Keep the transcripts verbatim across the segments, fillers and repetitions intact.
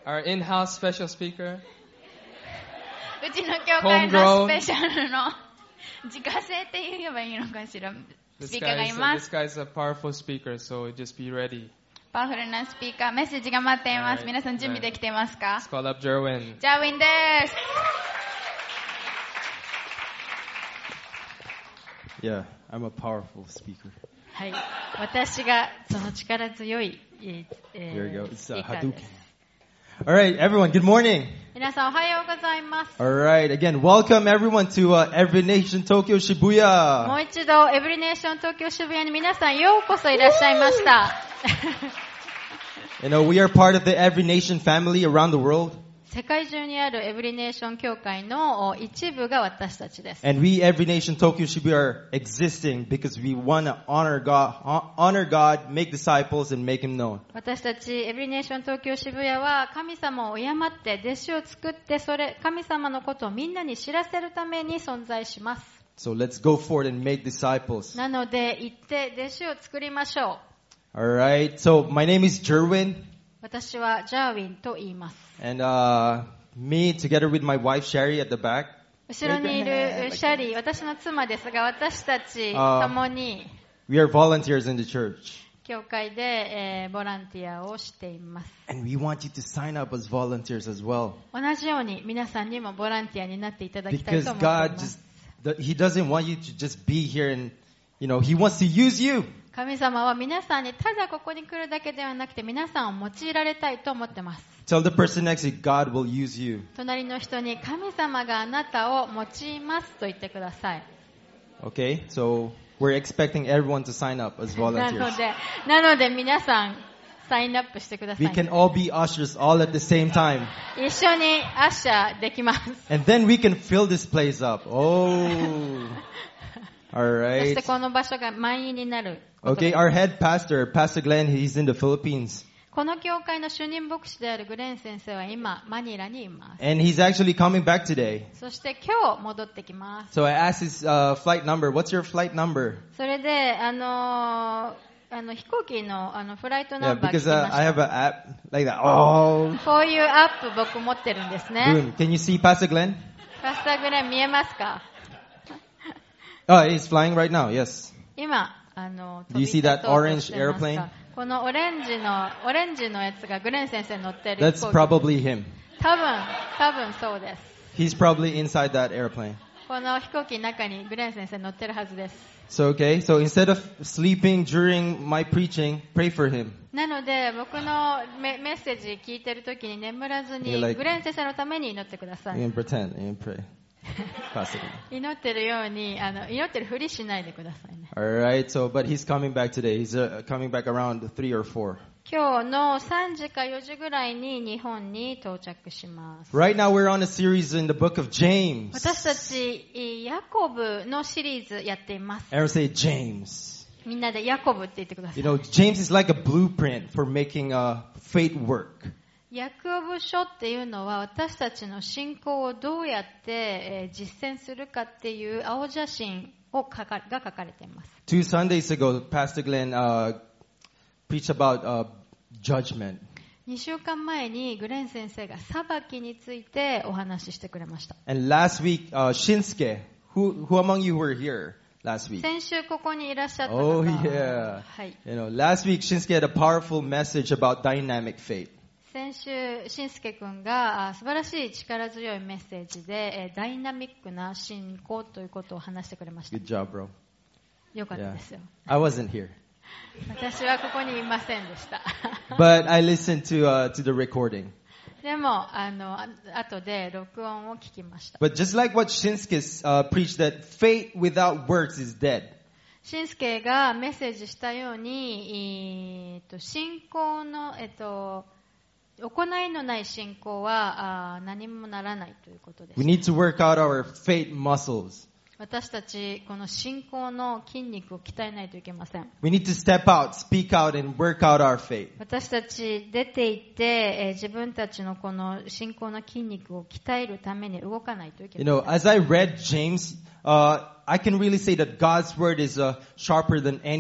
our in-house special speaker. うちの教会のスペシャルの自家製って言えばいいのかしら。ス This ピーカーが guy い is, ま this す。 guy is a powerful speaker, so just be ready. パワフルなスピーカー、メッセージが待っています。 Alright. 皆さん準備できていますか？ Let's call up Jerwin. ジャーウィンです。 Yeah, I'm a powerful speaker. はい。私がその力強い、えー There you go. ス It's ピ uh, ーカー Hadouken. です。 All right, everyone. Good morning. 皆さんおはようございます。 All right, again, welcome everyone to uh, Every Nation Tokyo も Shibuya. う一度、エブリネーション東京渋谷に皆さんようこそいらっしゃいました。 You know, we are part of the Every Nation family around the world, 世界中にあるエブリネーション協会の一部が私たちです。 and we Every Nation Tokyo Shibuya are existing because we want to honor God, honor God, make disciples, and make Him known. 私たちエブリネーション東京渋谷は神様を敬って弟子を作ってそれ神様のことをみんなに知らせるために存在します。 So let's go forward and make disciples. なので行って弟子を作りましょう。 All right. So my name is Jerwin, 私はジャーウィンと言います。 and uh, me together with my wife Sherry at the back. 後ろにいるシャリー、私の妻ですが、私たちあー共に We are volunteers in the church, 教会で、えーボランティアをしています。 and we want you to sign up as volunteers as well. 同じように皆さんにもボランティアになっていただきたい Because と思っていま God す。 just, He doesn't want you to just be here and, you know, He wants to use you. 神様は皆さんにただここに来るだけではなくて皆さんを用いられたいと思ってます。 Tell the person next to you, God will use you. 隣の人に神様があなたを用いますと言ってください。 Okay? So we're expecting everyone to sign up as なの volunteers. で、なので皆さんサインアップしてくださ We い。 can all be ushers all at the same time. 一緒にアッシャーできます。 And then we can fill this place up. Oh. All そして right. この場所が満員になることで Okay, our head pastor, Pastor Glenn, he's in the Philippines. この教会の主任牧師であるグレン先生は今マニラにいます。 And he's actually coming back today. そして今日戻ってきます。 So I asked his uh, flight number. What's your flight number? それで、あのーあの飛行機のあのフライトナ Yeah, ンバー聞き because ま uh, し I have た。 an app like that. Oh. こういうアップ僕持ってるんですね。 Boom. Can you see Pastor Glenn? パスターグレン見えますか？ Oh, he's flying right now. Yes. 今、あの、 Do you see 飛び立 that とうと orange してますか？ airplane? このオレンジの、オレンジのやつがグレン先生乗ってる That's 飛行機。 probably him. 多分、多分そうです。 He's probably inside that airplane. この飛行機の中にグレン先生乗ってるはずです。 So, okay. So instead of sleeping during my preaching, pray for him. なので、僕のメメッセージ聞いてるときに眠らずに、 You're like- グレン先生のために祈ってくださ You い。 can pretend. You can pray. Pastor Glenn. 祈ってるように、あの、祈ってるふりしないでくださいね。 All right. So, but he's coming back today. He's uh, coming back around three or four. 今日のさんじかよじぐらいに日本に到着します。 Right now, we're on a series in the book of James. 私たち、ヤコブのシリーズやっています。 Everyone say James. みんなでヤコブって言ってくださ You い。 know, James is like a blueprint for making uh, faith work. ヤコブ書っていうのは私たちの信仰をどうやって、えー実践するかっていう青写真を書かが書かれています。 Two Sundays ago, Pastor Glenn uh, preached about uh, judgment. にしゅうかんまえにグレン先生が裁きについてお話ししてくれました。 And last week, uh, Shinsuke, who, who among you were here last week? 先週ここにいらっしゃった方、 Oh, yeah. はい、 You know, last week, Shinsuke had a powerful message about dynamic faith. 先週、しんすけくんがあ素晴らしい力強いメッセージで、えーダイナミックな信仰ということを話してくれました。 Good job, bro. よかったですよ。 I wasn't here. 私はここにいませんでした。 But I listened to, uh, to the recording. でも、あの、あ後で録音を聞きました。 But just like what Shinsuke uh, preached, that faith without works is dead. しんすけがメッセージしたように、えーと信仰の、えっと、行いのない信仰はあ何もならないということです。 We need to work out our faith muscles. 私たち、この信仰の筋肉を鍛えないといけません。 We need to step out, speak out, and work out our faith. 私たち出て行って、えー自分たちのこの信仰の筋肉を鍛えるために動かないといけ You ま know, せん。 as I read James, uh, I can really say that God's word is uh, sharper than any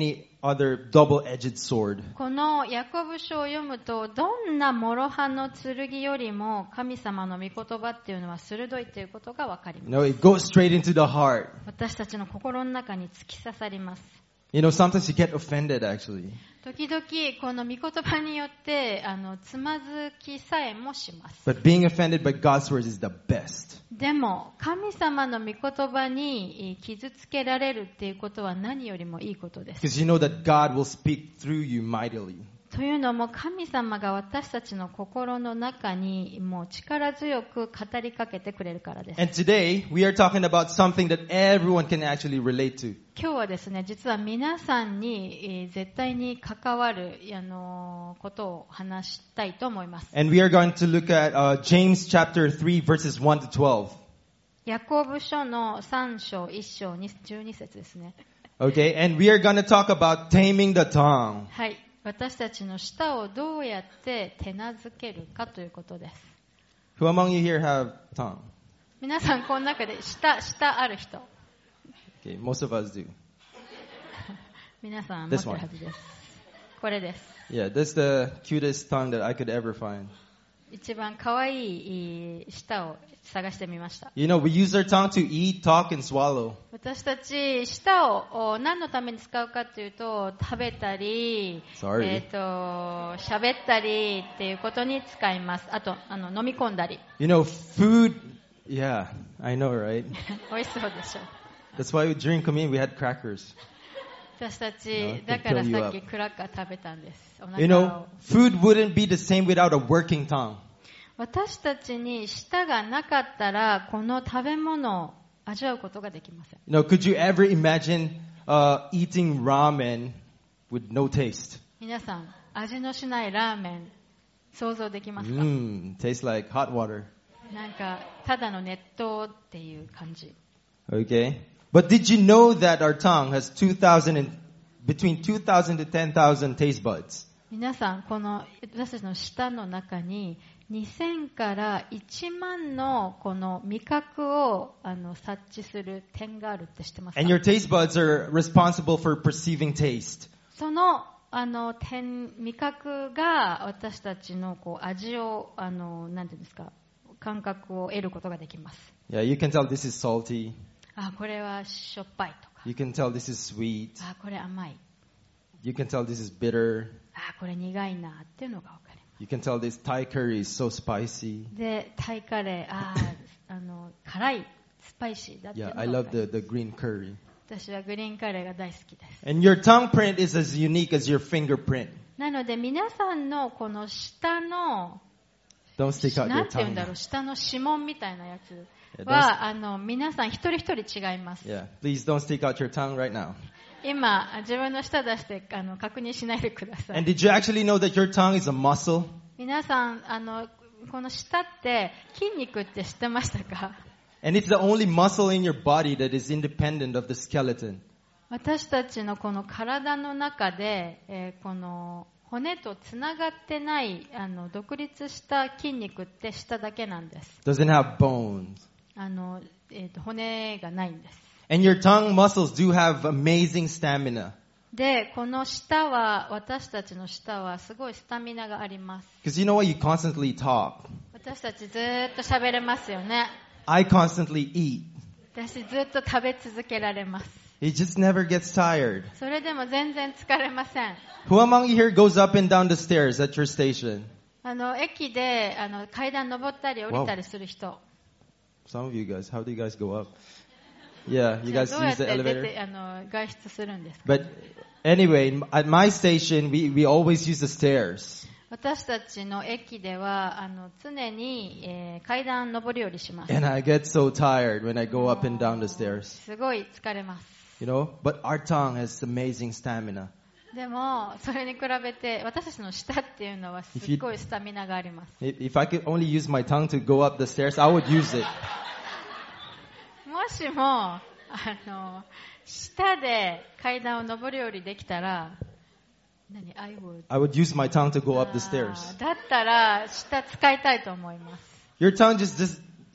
other double-edged sword. このヤコブ書を読むと、どんな諸刃の剣よりも神様の御言葉っていうのは鋭いということがわかり You ます。 know, it goes straight into the heart. 私たちの心の中に突き刺さります。 You know, sometimes you get offended actually. 時々この御言葉によってあのつまずきさえもします。 But being offended by God's words is the best. でも神様の御言葉に傷つけられるっていうことは何よりもいいことです。 Because you know that God will speak through you mightily. というのも神様が私たちの心の中にもう力強く語りかけてくれるからです。 And today, we are talking about something that everyone can actually relate to. 今日はですね、実は皆さんに、えー絶対に関わる、あのーことを話したいと思います。 And we are going to look at uh, James chapter three, verses one to twelve. ヤコブ書のさん章いち章じゅうに節ですね。 Okay, and we are going to talk about taming the tongue. はい。私たちの舌をどうやって手なずけるかということです。 Who among you here have tongue? 皆さんこの中で舌、舌ある人。 Okay, most of us do. 皆さん持ってるはずです。これです。 Yeah, that's the cutest tongue that I could ever find. 一番可愛い舌を探してみました。 You know, we use our tongue to eat, talk, and swallow. 私たち舌をお何のために使うかというと、食べたり、 Sorry. えっと喋ったりっていうことに使います。あとあの飲み込んだり。 You know, food, yeah, I know, right? 美味しそうでしょ。 That's why during communion we had crackers. 私た No, ち it だから fill you さっ up. きクラッカー食べたんです。お腹を You know, food wouldn't be the same without a working tongue. 私たちに舌がなかったらこの食べ物を味わうことができません。 You know, could you ever imagine uh, eating ramen with no taste? 皆さん、味のしないラーメン想像できますか？ Mmm, tastes like hot water. なんかただの熱湯っていう感じ。 Okay. But did you know that our tongue has two thousand and between two thousand to ten thousand taste buds? 皆さん、この私たちの舌の中ににせんからいちまんのこの味覚をあの察知する点があるって知ってますか？ And your taste buds are responsible for perceiving taste. そのあの点味覚が私たちのこう味をあのなんていうんですか、感覚を得ることができます。 Yeah, you can tell this is salty. あ、これはしょっぱいとか。 You can tell this is sweet. あ、これ甘い。 You can tell this is bitter. あ、これ苦いなっていうのがわかります。 You can tell this Thai curry is so spicy. で、タイカレー、ああの辛いスパイシーだっていうの Yeah, が I わか love り the, the green curry. ます。私はグリーンカレーが大好きです。 And your tongue print is as unique as your fingerprint. なので皆さんのこの舌の Don't stick out な your んて言うん tongue. だろう、舌の指紋みたいなやつ Yeah, don't, はあの皆さん一人一人違います。 yeah, please don't stick out your tongue right now. 今自分の舌出してあの確認しないでください。 And did you actually know that your tongue is a muscle? 皆さんあのこの舌って筋肉って知ってましたか？ And it's the only muscle in your body that is independent of the skeleton. 私たちのこの体の中で、えーこの骨とつながってないあの独立した筋肉って舌だけなんです。 Doesn't have bones. あの、えーと骨がないんです。 And your tongue muscles do have amazing stamina. で、この舌は私たちの舌はすごいスタミナがあります。 Because you know what? You constantly talk. 私たちずーっと喋れますよね。 I constantly eat. 私ずっと食べ続けられます。 It just never gets tired. それでも全然疲れません。 Who among you here goes up and down the stairs at your station? あの駅であの階段登ったり降りたりする人。 Some of you guys, how do you guys go up? Yeah, you じゃあ guys どうやっ use the て出 elevator? てあの外出するんですか？ But anyway, at my station, we, we always use the stairs. 私たちの駅ではあの常に、えー階段登り降りします。 And I get so tired when I go up and down the stairs. すごい疲れます。 You know? But our tongue has amazing stamina. でもそれに比べて私たちの舌っていうのはすっごいスタミナがあります。 If, if I could only use my tongue to go up the stairs, I would use it. もしもあの舌で階段を登り降りできたら何 I would I would use my tongue to go up the あ stairs. ーだったら舌使いたいと思います。 Your tongue just, just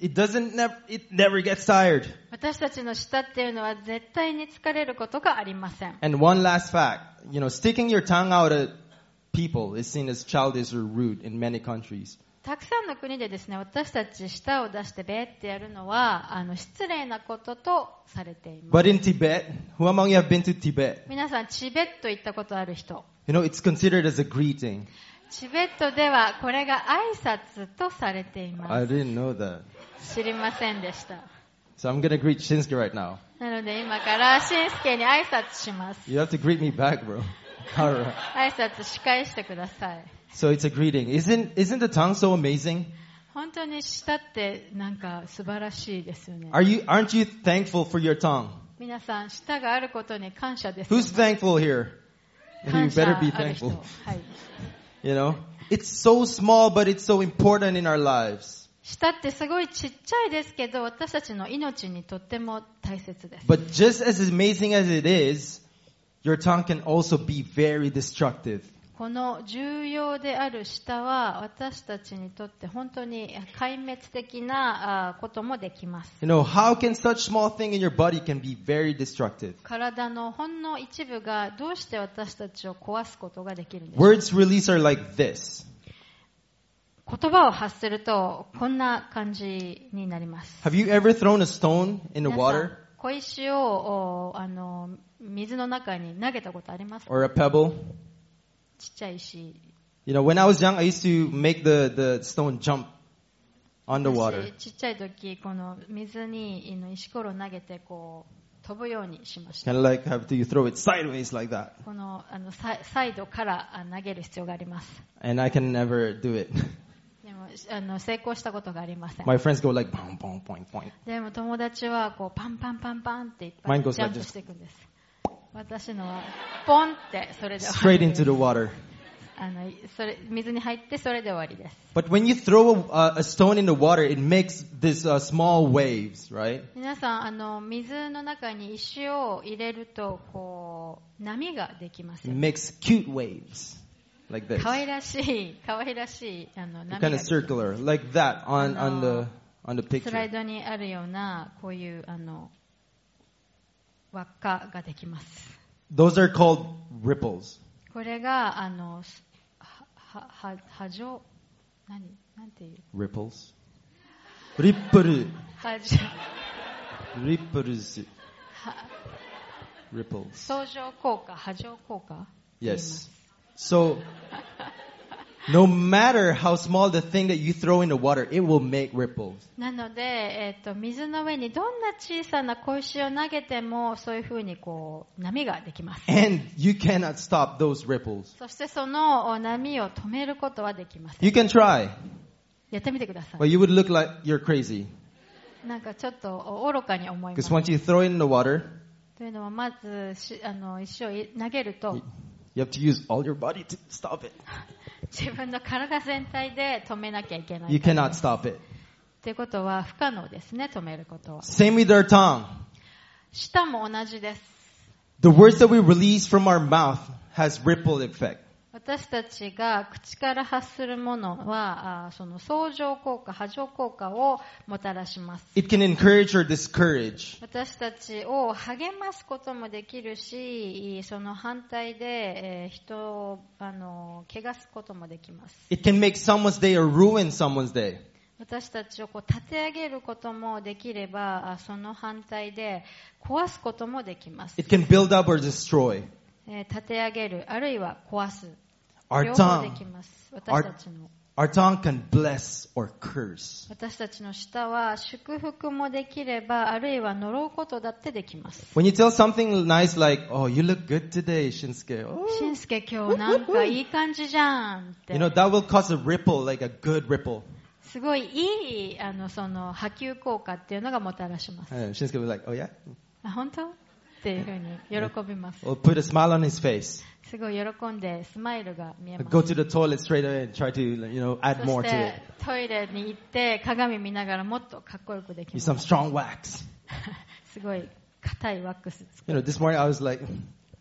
it doesn't never, it never gets tired. 私たちの舌っていうのは絶対に疲れることがありません。 And one last fact, you know, sticking your tongue out at people is seen as childish or rude in many countries. たくさんの国でですね、私たち舌を出してベーってやるのはあの失礼なこととされています。 But in Tibet, who among you have been to Tibet? 皆さんチベット行ったことある人、 You know, it's considered as a greeting. チベットではこれが挨拶とされていま I す。 didn't know that. 知りませんでした。 So I'm gonna greet Shinsuke right now. なので今からしんすけに挨拶します。 You have to greet me back, bro. Alright. 挨拶し返してください。 So it's a greeting. Isn't, isn't the tongue so amazing? 本当に舌ってなんか素晴らしいですよね。 Are you, aren't you thankful for your tongue? 皆さん舌があることに感謝ですよね。 Who's thankful here? You 感謝 better be ある人。 thankful. はい。 You know? It's so small, but it's so important in our lives. 舌ってすごいちっちゃいですけど、私たちの命にとっても大切です。 But just as amazing as it is, your tongue can also be very destructive. この重要である舌は私たちにとって本当に壊滅的なあこともできます。 You know, how can such small thing in your body can be very destructive? 体のほんの一部がどうして私たちを壊すことができるんですか。 Words released are like this. 言葉を発するとこんな感じになります。 Have you ever thrown a stone in the 皆さん water 小石をおあの水の中に投げたことありますか。 or a pebble? ちっちゃい石。 You know, when I was young, I used to make the, the stone jump on the water. 私ちっちゃい時この水にの石ころを投げてこう飛ぶようにしました。 Kind of like have to you throw it sideways like that. このあのサイサイドからあ投げる必要があります。 And I can never do it. でもあの成功したことがありません。 My friends go like, boom, boom, point, point. でも友達はこうパンパンパンパンっていっぱい Mine ジ goes ャ like ンプ this. していくんです。私のはポンってそれで終 Straight わり into です。 the water. あのそれ水に入ってそれで終わりです。 But when you throw a, a stone in the water, it makes this uh, small waves, right? 皆さんあの水の中に石を入れるとこう波ができます It。makes cute waves like this. 可愛らしい可愛らしいあの波 Kind が of できます。 circular, like that on, on the on the スライ picture. ドにあるようなこういうあの輪っかができます。 Those are called ripples. これがあのはは波状何なんていう Ripples. Ripple. 波状 Ripples. は Ripples. 相乗効果波状効果 Yes. So, no matter how small the thing that you throw in the water, it will make ripples. なので、えー、と水の上にどんな小さな小石を投げてもそういうふうにこう波ができます。 And you cannot stop those ripples. そしてその波を止めることはできません。 You can try, やってみてくださ but い。 you would look like you're crazy. なんかちょっと愚かに思いま Because す。 once you throw it in the water, というのはまずしあの石を投げると you have to use all your body to stop it. 自分の体全体で止めなきゃいけない You から cannot stop it. ということは不可能ですね、止めることは。 Same with our tongue. 舌も同じです。 The words that we release from our mouth has ripple effect. 私たちが口から発するものは、あその相乗効果、波状効果をもたらします。 It can encourage or discourage. 私たちを励ますこともできるし、その反対で、えー人をあの汚すこともできます。 It can make someone's day or ruin someone's day. 私たちをこう立て上げることもできれば、あその反対で壊すこともできます。 It can build up or destroy. えー立て上げる、あるいは壊す。 Our 両方でき tongue, ます。私たちの our tongue can bless or curse. 私たちの舌は祝福もできれば、あるいは呪うことだってできます。 When you tell something nice like, "Oh, you look good today, Shinsuke," oh, しんすけ今日なんかいい感じじゃんって you know that will cause a ripple, like a good ripple. すごいいいあのその波及効果っていうのがもたらします。 And Shinsuke was like, "Oh yeah," あ、本当っていうふうに喜びます。 or put a smile on his face. すごい喜んでスマイルが見えます。 Go to the toilet straight away and try to, you know, add そ more し to て it. トイレに行って鏡見ながらもっとかっこよくできま Use す。 some strong wax. すごい硬いワックスつけ You know, this morning I was like,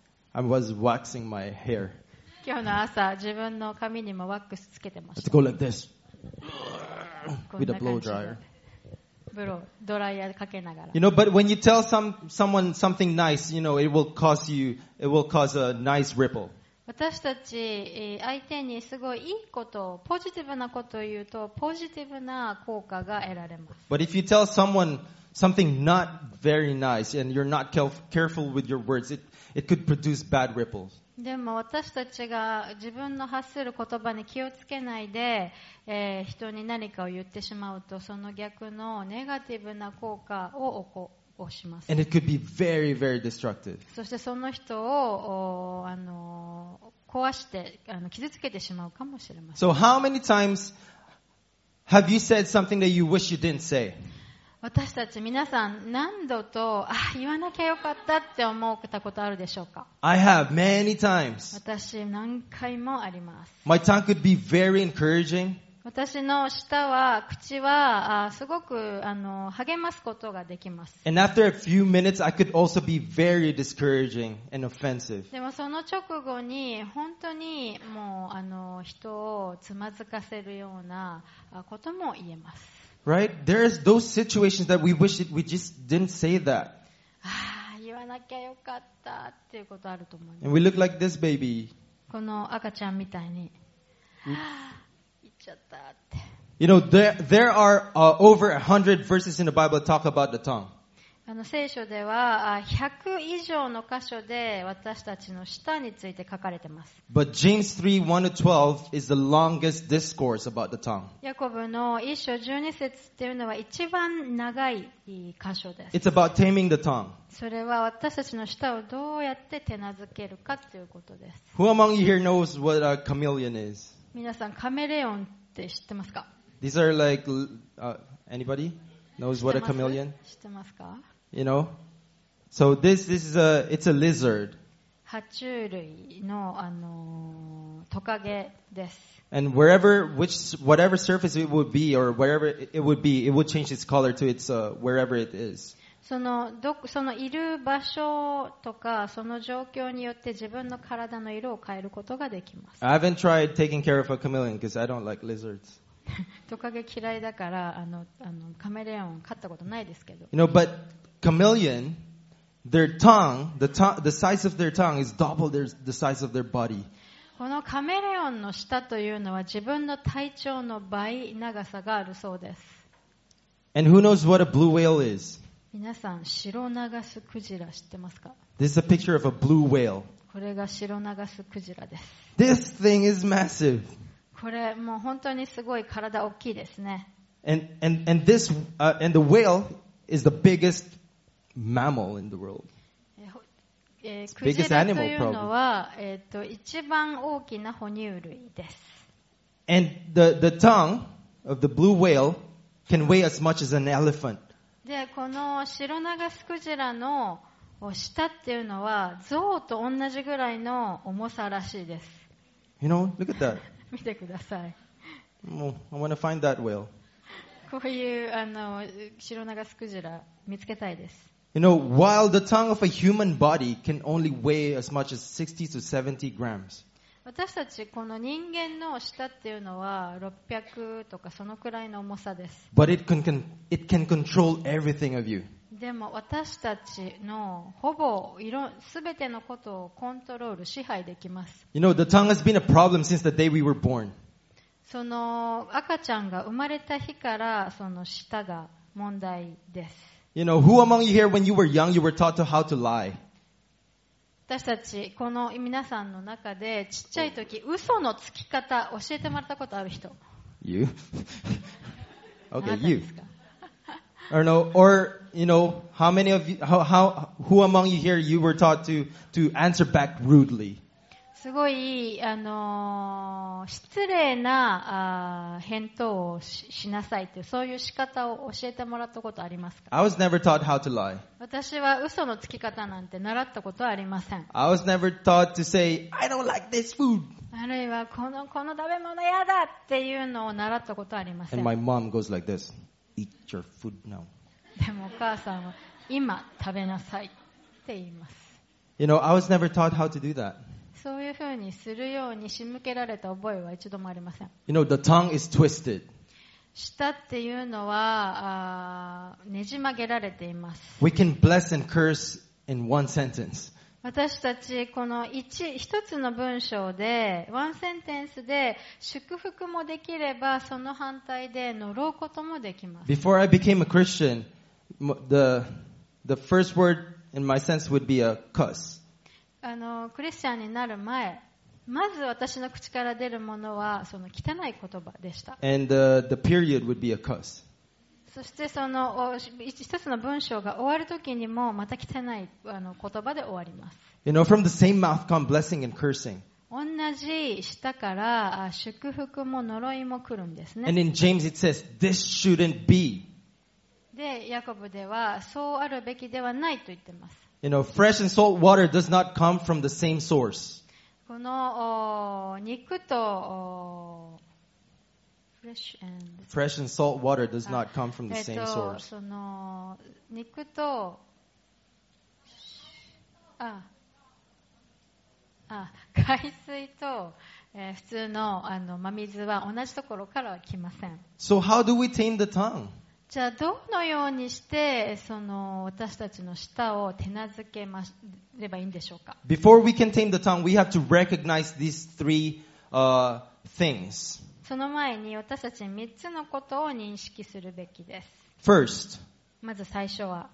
I was waxing my hair. 今日の朝自分の髪にもワックスつけてま I had し to た。 go like this こん with な a 感 blow じで dryer. ブロー、ドライヤーかけながら。 You know, but when you tell some someone something nice, you know, it will cause you, it will cause a nice ripple. 私たち、えー相手にすごいいいことを、ポジティブなことを言うと、ポジティブな効果が得られます。 But if you tell someone something not very nice and you're not caref- careful with your words, it, it could produce bad ripples. でも私たちが自分の発する言葉に気をつけないで、えー人に何かを言ってしまうと、その逆のネガティブな効果を起こします。 And it could be very, very destructive. そしてその人をおあの壊してあの傷つけてしまうかもしれません。 So how many times have you said something that you wish you didn't say? 私たち皆さん何度とあ言わなきゃよかったって思ったことあるでしょうか？ I have many times. 私何回もあります。 My tongue could be very encouraging. 私の舌は口はあすごくあの励ますことができます。 And after a few minutes, I could also be very discouraging and offensive. でもその直後に本当にもうあの人をつまずかせるようなあことも言えます。 Right? There's those situations that we wish that we just didn't say that. ああ言わなきゃよかったっていうことあると思います。 And we look like this baby. この赤ちゃんみたいに、はあ、言っちゃったって。 You know, there, there are uh, over a hundred verses in the Bible that talk about the tongue. あの聖書ではあひゃく以上の箇所で私たちの舌について書かれています。 But James three, one to twelve is the longest discourse about the tongue. ヤコブの一章じゅうに節っていうのは一番長い箇所です。 It's about taming the tongue. それは私たちの舌をどうやって手なずけるかということです。 Who among you here knows what a chameleon is? 皆さんカメレオンって知ってますか？ These are like, uh, anybody knows what a 知ってます？ chameleon? 知ってますか？ You know? So this, this is a, it's a lizard. 爬虫類のあのトカゲです。 And wherever, which, whatever surface it would be or wherever it would be, it would change its color to its, uh, wherever it is. そのどそのいる場所とかその状況によって自分の体の色を変えることができます。 I haven't tried taking care of a chameleon because I don't like lizards. トカゲ嫌いだからあのあのカメレオン飼ったことないですけど。 You know, but chameleon, their tongue, the tongue, the size of their tongue is double their, the size of their body. このカメレオンの舌というのは自分の体長の倍長さがあるそうです。 And who knows what a blue whale is? 皆さん、シロナガスクジラ知ってますか？ This is a picture of a blue whale. これがシロナガスクジラです。 This thing is massive. これもう本当にすごい体大きいですね。 And, and, and this, uh, and the whale is the biggest mammal in the world. えー It's クジ biggest ラと animal, いうのは、えー、と一番大きな哺乳類です。 And the, the tongue of the blue whale can weigh as much as an elephant. で、このシロナガスクジラの舌っていうのは象と同じぐらいの重さらしいです。 You know, look at that. 見てください。 Oh, I want to find that whale. こういうあのシロナガスクジラ見つけたいです。 You know, while the tongue of a human body can only weigh as much as sixty to seventy grams. 私たちこの人間の舌っていうのはろっぴゃくとかそのくらいの重さです。 But it can, can, it can control everything of you. でも私たちのほぼすべてのことをコントロール支配できます。 You know, the tongue has been a problem since the day we were born. その赤ちゃんが生まれた日からその舌が問題です。 You know, who among you here when you were young, you were taught to how to lie? 私たちこの皆さんの中でちっちゃい時嘘のつき方教えてもらったことある人？ You? あ Okay, なたで you. すか？ Or no, or, you know, how many of you, how, how, who among you here, you were taught to, to answer back rudely? すごい、あのー失礼なあー返答を し, しなさいというそういう仕方を教えてもらったことありますか？ I was never taught how to lie. 私は嘘のつき方なんて習ったことはありません。 I was never taught to say, I don't like this food. あるいはこのこの食べ物嫌だっていうのを習ったことはありません。 And my mom goes like this, eat your food now. でもお母さんは今食べなさいって言います。 You know, I was never taught how to do that. そういうふうにするように仕向けられた覚えは一度もありません。 You know, the tongue is twisted. 舌っていうのはあねじ曲げられています。 We can bless and curse in one sentence. 私たちこの 一, 一つの文章でワンセンテンスで祝福もできればその反対で呪うこともできます。 Before I became a Christian, the, the first word in my sense would be a cuss. あのクリスチャンになる前、まず私の口から出るものはその汚い言葉でした。 And the, the period would be a cuss. そしてその一つの文章が終わるときにもまた汚いあの言葉で終わります。 You know, from the same mouth come blessing and cursing. 同じ舌からあ祝福も呪いも来るんですね。 And in James it says, this shouldn't be. で、ヤコブではそうあるべきではないと言ってます。 You know, fresh and salt water does not come from the same source. このお肉とおフレッシュ and Fresh and salt water does not come from the えっ same と source. その肉とああ海水と、えー普通のあの真水は同じところからは来ません。 So how do we tame the tongue? じゃあどのようにしてその私たちの舌を手なずけまればいいんでしょうか。 Before we can tame the tongue, we have to recognize these three uh, things. その前に私たちみっつのことを認識するべきです。 First, まず最初は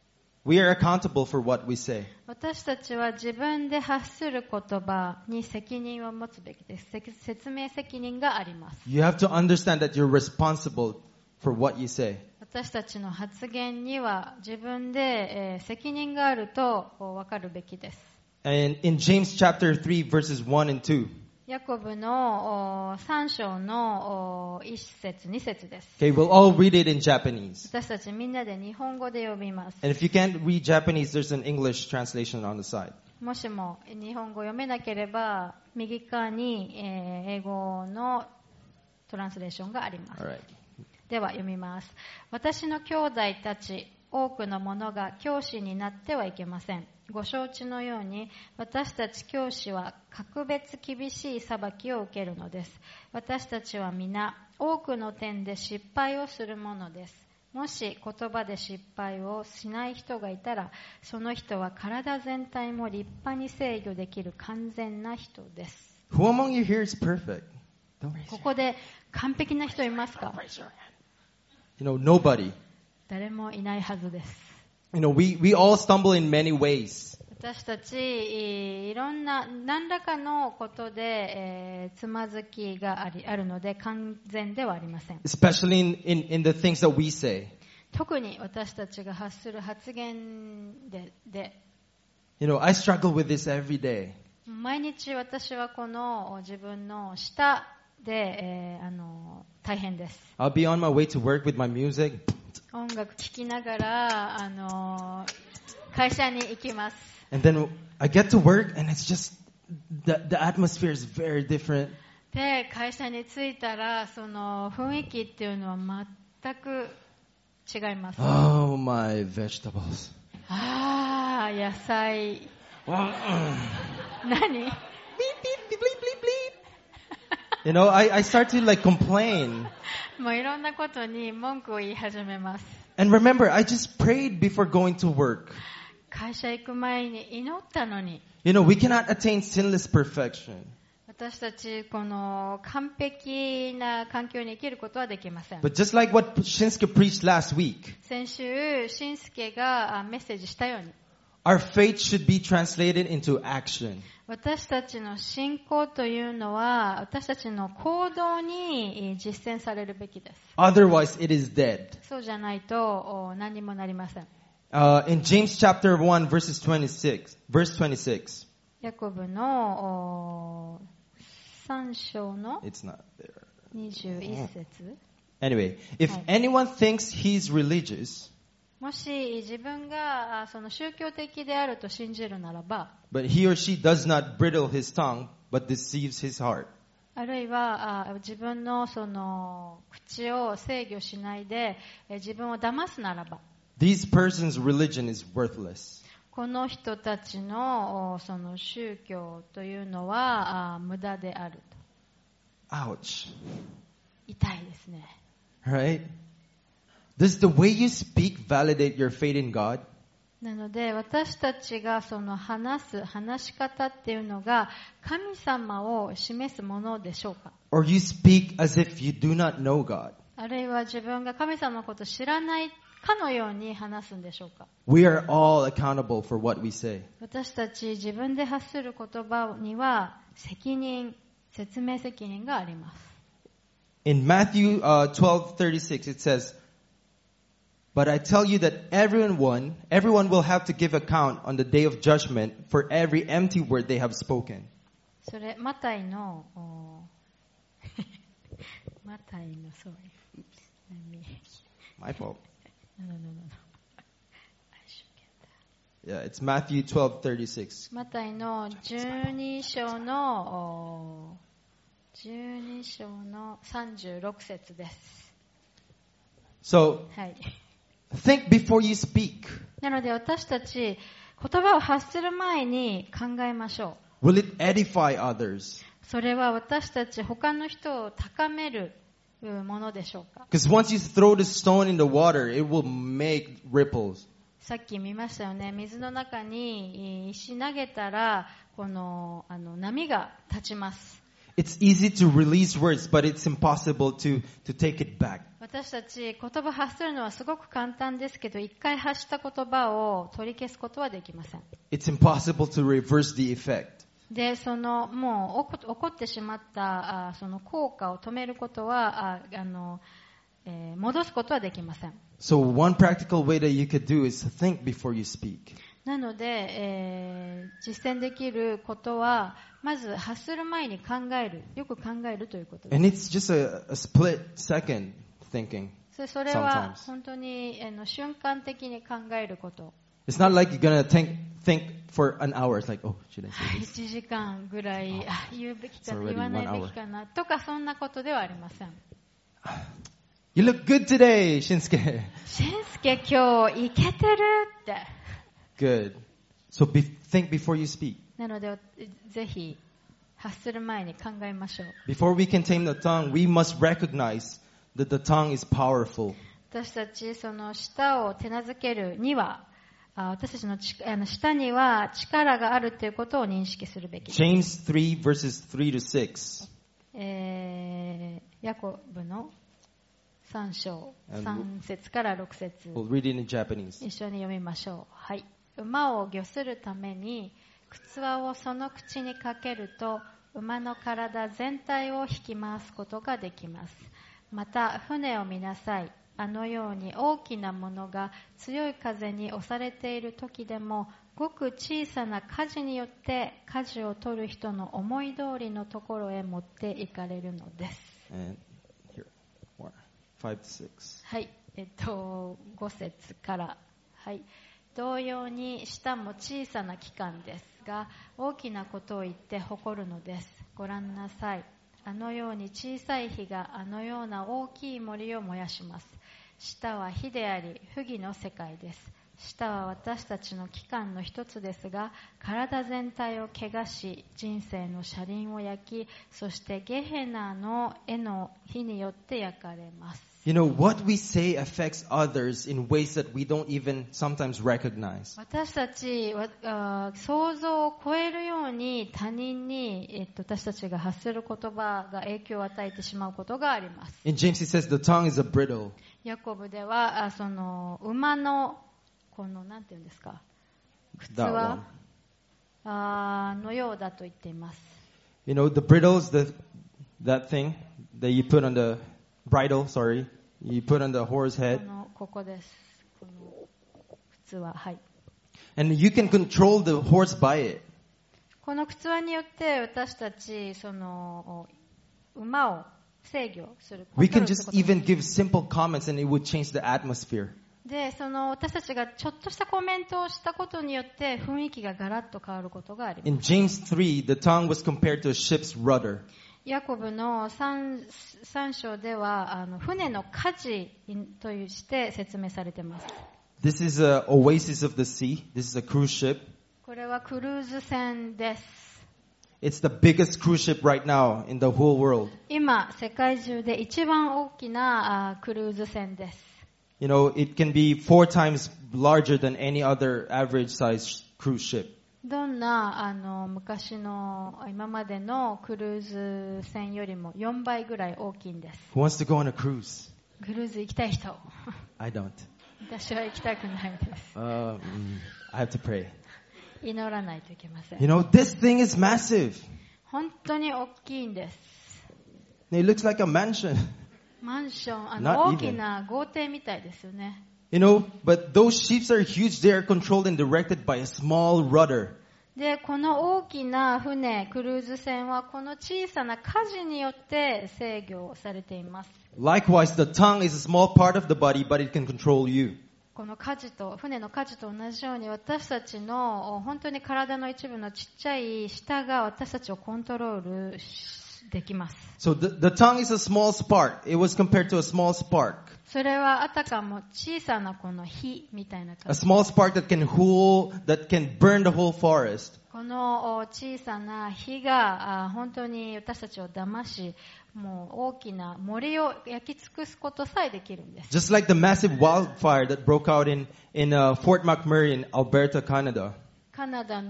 we are accountable for what we say. 私たちは自分で発する言葉に責任を持つべきです。説明責任があります。 You have to understand that you're responsible for what you say. 私たちの発言には自分で、えー責任があると分かるべきです。 And in James chapter three, verses one and two, ヤコブのさん章のいち節に節です。 okay, we'll all read it in Japanese. 私たちみんなで日本語で読みます。 And if you can't read Japanese, there's an English translation on the side. もしも日本語読めなければ右側に、えー英語のトランスレーションがあります。 All right. では読みます。私の兄弟たち、多くの者が教師になってはいけません。ご承知のように、私たち教師は格別厳しい裁きを受けるのです。私たちは皆、多くの点で失敗をするものです。もし言葉で失敗をしない人がいたら、その人は体全体も立派に制御できる完全な人です。 Who among you here is perfect? Don't raise こ your こで完璧な人いますか？ raise your hand. You know, nobody. 誰もいないはずです。 You know, we, we all stumble in many ways. 私たちいろんな何らかのことで、えーつまずきがありあるので完全ではありません。 Especially in, in, in the things that we say. 特に私たちが発する発言で、で You know, I struggle with this every day. 毎日私はこの自分の舌で、えーあの大変です。 I'll be on my way to work with my music. 音楽聴きながら、あの会社に行きます。 And then I get to work and it's just, the, the atmosphere is very different. で、会社に着いたら、その雰囲気っていうのは全く違います。 Oh, my vegetables. ああ、野菜。 Mm. 何？ You know, I, I start to like complain. もういろんなことに文句を言い始めます。 And remember, I just prayed before going to work. 会社行く前に祈ったのに、 You know, we cannot attain sinless perfection. 私たちこの完璧な環境に生きることはできません。 But just like what Shinsuke preached last week, 先週、しんすけがあメッセージしたように、 our faith should be translated into action. 私たちの信仰というのは私たちの行動に実践されるべきです。 Otherwise, it is dead. そうじゃないと何にもなりません。 Uh, in James chapter one, verses twenty-six, verse twenty-six. ヤコブのさん章の It's not there. にじゅういち節。 Anyway, if Hi. anyone thinks he's religious, もし自分があその宗教的であると信じるならば、 but he or she does not bridle his tongue, but deceives his heart. あるいはあ自分のその口を制御しないでえ自分を騙すならば、 These persons' religion is worthless. この人たちのおその宗教というのはあ無駄であると。 Ouch. 痛いですね。 Right? Does the way you speak validate your faith in God? なので私たちがその話す話し方っていうのが神様を示すものでしょうか？ Or you speak as if you do not know God? あるいは自分が神様のことを知らないかのように話すんでしょうか？ We are all accountable for what we say. 私たち自分で発する言葉には責任、説明責任があります。 In Matthew uh, twelve thirty-six, it says, "But I tell you that everyone, everyone will have to give account on the day of judgment for every empty word they have spoken." それマタイのおマタイの sorry let me My fault. no no no no I should get that. Yeah, it's Matthew twelve thirty-six. マタイのじゅうに章のおじゅうに章のさんじゅうろく節です。 So はい。 think before you speak. なので私たち言葉を発する前に考えましょう。 Will it edify others? それは私たち他の人を高めるものでしょうか？ Because once you throw the stone in the water, it will make ripples. さっき見ましたよね。水の中に石投げたらこの、あの波が立ちます。 It's easy to release words, but it's impossible to, to take it back. 私たち言葉発するのはすごく簡単ですけど、一回発した言葉を取り消すことはできません。 It's impossible to reverse the effect. で、そのもう起こってしまったあその効果を止めることはああの、えー、戻すことはできません。 So one practical way that you could do is to think before you speak. なので、えー、実践できることはまず発する前に考える、よく考えるということです。 And it's just a, a split second thinking. それ、それは本当にあの瞬間的に考えること。 It's not like you're gonna think think for an hour. It's like, oh, should I say い this? ちじかんぐらいあ言うべきか It's already 言わない one べきかなとかそんなことではありません。 You look good today, Shinsuke. しんすけ今日イケてるって。 Good. So be, think before you speak. なのでぜひ発する前に考えましょう。 Before we can tame the tongue, we must recognize that the tongue is powerful. 私たちその舌を手なずけるには、あ私たちのちあの舌には力があるということを認識するべきです。 James three verses three to six. えー、ヤコブのさん章 And さん節からろく節 We'll read it in Japanese. 一緒に読みましょう。はい。馬を御するために靴輪をその口にかけると馬の体全体を引き回すことができます。また船を見なさい。あのように大きなものが強い風に押されている時でもごく小さな舵によって舵を取る人の思い通りのところへ持っていかれるのです。 And here, one, five to six. はい、えっとご節から、はい、同様に舌も小さな器官ですが大きなことを言って誇るのです。ご覧なさい。あのように小さい火があのような大きい森を燃やします。舌は火であり不義の世界です。舌は私たちの器官の一つですが体全体を汚し人生の車輪を焼きそしてゲヘナの絵の火によって焼かれます。 You know, what we say affects others in ways that we don't even sometimes recognize. 私たちは想像を超えるように他人に、えっと、私たちが発する言葉が影響を与えてしまうことがあります。 In James it says the tongue is a bridle. ヤコブではあその馬のこのなんていうんですか靴 That 輪 one. あのようだと言っています。 You know, the bridle is the, that thing that you put on the bridle, sorry. You put on the horse こ head. のここです。この靴輪、はい。 And you can control the horse by it. この靴輪によって私たちその馬を制御する。 We コン can トロールす just ることが even give simple comments and it would change the atmosphere. で、その私たちがちょっとしたコメントをしたことによって雰囲気がガラッと変わることがあります。 In James three, the tongue was compared to a ship's rudder. ヤコブの 3, 3章ではあの船の舵として説明されています。 This is a oasis of the sea. This is a cruise ship. これはクルーズ船です。 It's the biggest cruise ship right now in the whole world. 今、世界中で一番大きなあクルーズ船です。 You know, it can be four times larger than any other average size cruise ship. どんなあの昔の今までのクルーズ船よりもよんばいぐらい大きいんです。 Who wants to go on a cruise? クルーズ行きたい人。 I don't. 私は行きたくないです。 Uh, mm, I have to pray. 祈らないといけません。 You know, this thing is massive. 本当に大きいんです。 It looks like a mansion. マンション、あ Not の even. 大きな豪邸みたいですよね。 You know, but those ships are huge. They are controlled and directed by a small rudder. で、この大きな船、クルーズ船はこの小さな舵によって制御されています。 Likewise, the tongue is a small part of the body, but it can control you. この舵と、船の舵と同じように私たちの本当に体の一部のちっちゃい舌が私たちをコントロールできます。 So the, the tongue is a small spark. It was compared to a small spark. それはあたかも小さなこの火みたいな A 感じ。 small spark that can whole, that can burn the whole forest. この小さな火があ本当に私たちを騙し、もう大きな森を焼き尽くすことさえできるんです。 Just like the massive wildfire that broke out in, in uh, Fort McMurray in Alberta, Canada. カナダ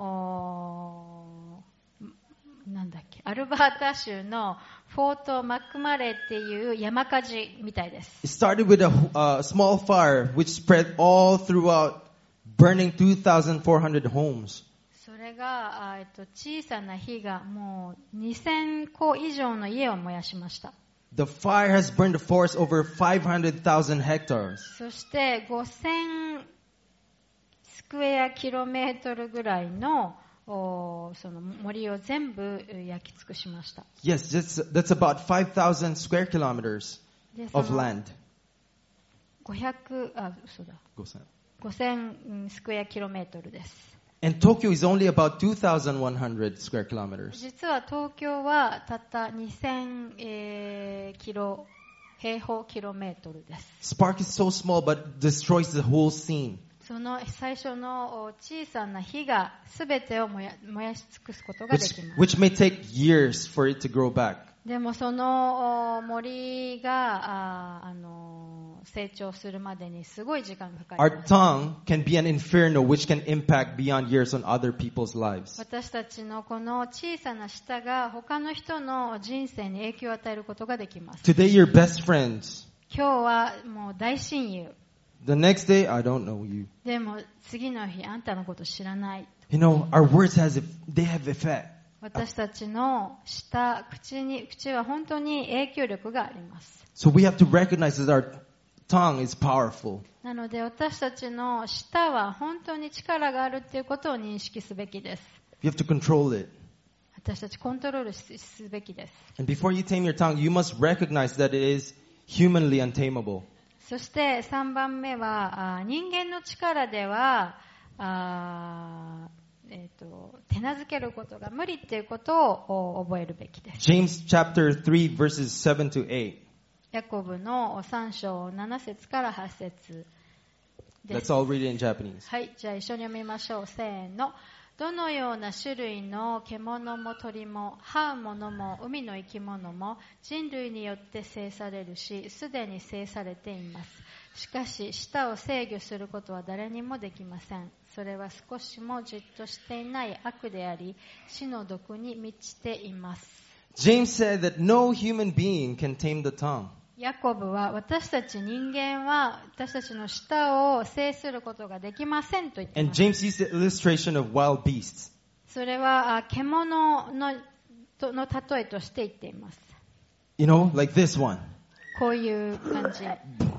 のなんだっけ、アルバータ州のフォートマクマレーっていう山火事みたいです。 It started with a uh, small fire which spread all throughout, burning two thousand four hundred homes. それが、えっと、小さな火がもうにせんこ以上の家を燃やしました。 The fire has burned the forest over five hundred thousand hectares. そしてごせんスクエアキロメートルぐらいのその森を全部焼き尽くしました。 Yes, that's, that's about five thousand square kilometers で、そ of の land. ごひゃく、あ、嘘だ。 Go, Sam. ごせんスクエアキロメートルです。 And Tokyo is only about two thousand one hundred square kilometers. 実は東京はたったにせん、えー、キロ平方キロメートルです。 Spark is so small but destroys the whole scene. その最初の小さな火が全てを燃や、燃やし尽くすことがで Which, きます。 which may take years for it to grow back. でもその森がああの成長するまでにすごい時間がかかり Our ます。 tongue can be an inferno which can impact beyond years on other people's lives. 私たちのこの小さな舌が他の人の人生に影響を与えることができます。 Today you're best friends. 今日はもう大親友。 The next day, I don't know you. でも次の日あんたのこと知らない。 You know, our words has, they have effect. 私たちの舌、口に、口は本当に影響力があります。 So we have to recognize that our tongue is powerful. なので私たちの舌は本当に力があるっていうことを認識すべきです。 You have to control it. 私たちコントロールすべきです。 And before you tame your tongue, you must recognize that it is humanly untamable. そしてさんばんめは、あ人間の力では、あえーと、手なずけることが無理っていうことを覚えるべきです。 James chapter three verses seven to eight. ヤコブのさん章なな節からはち節です。 Let's all read it in Japanese. はい、じゃあ一緒に読みましょう。せーの。どのような種類の獣も鳥も這うものも海の生き物も人類によって制されるし、すでに制されています。しかし舌を制御することは誰にもできません。それは少しもじっとしていない悪であり、死の毒に満ちています。 James said that no human being can tame the tongue. ヤコブは私たち人間は私たちの舌を制することができませんと言ってい And ます。 James used the illustration of wild beasts. それはあ獣の、との例えとして言っています。 You know, like this one. こういう感じ。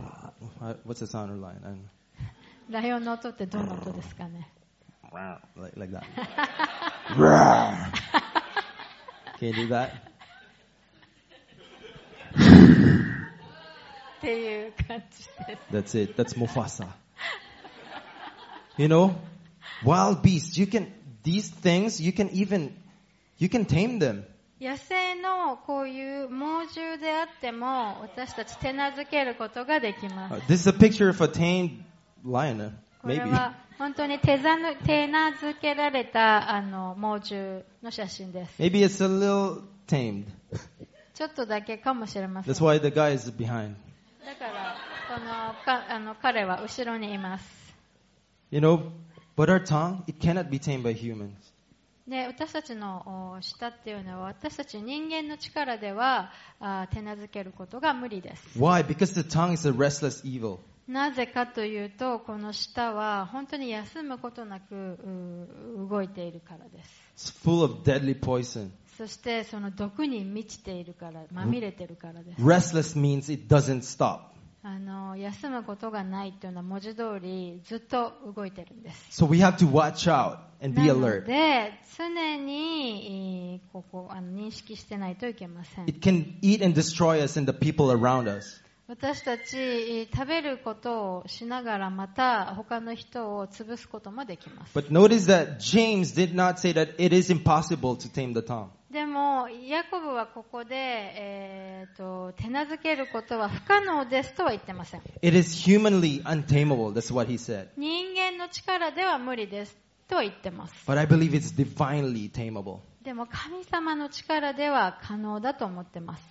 What's the sound of lion? I don't know. ライオンの音ってどんな音ですかね。 Like, like that. Can you do that? っていう感じです。 That's it. That's Mufasa. You know, wild beasts. You can, these things, you can even, you can tame them. 野生のこういう猛獣であっても私たち手なずけることができます。 Uh, this is a picture of a tamed lion, uh, これ maybe. は本当に手ざぬ手なずけられたあの猛獣の写真です。 Maybe it's a little tamed. ちょっとだけかもしれません。 That's why the guy is behind. だからこのかあの彼は後ろにいます。 You know, but our tongue, it cannot be tamed by humans. で私たちのお舌っていうのは私たち人間の力ではあ手なずけることが無理です。 Why? Because the tongue is a restless evil. なぜかというとこの舌は本当に休むことなくう動いているからです。 It's full of deadly poison. そしてその毒に満ちているからまみれているからです。 Restless means it doesn't stop. あの休むことがないというのは文字通りずっと動いてるんです。 So we have to watch out and be なの alert. で常にここあの認識してないといけません。 It can eat and destroy us and the people around us. 私たち食べることをしながらまた他の人を潰すこともできます。 But notice that James did not say that it is impossible to tame the tongue. でもヤコブはここで、えー、と手なずけることは不可能ですとは言ってません。 It is humanly untamable. That's what he said. 人間の力では無理ですとは言ってます。 But I believe it's divinely tameable. でも神様の力では可能だと思ってます。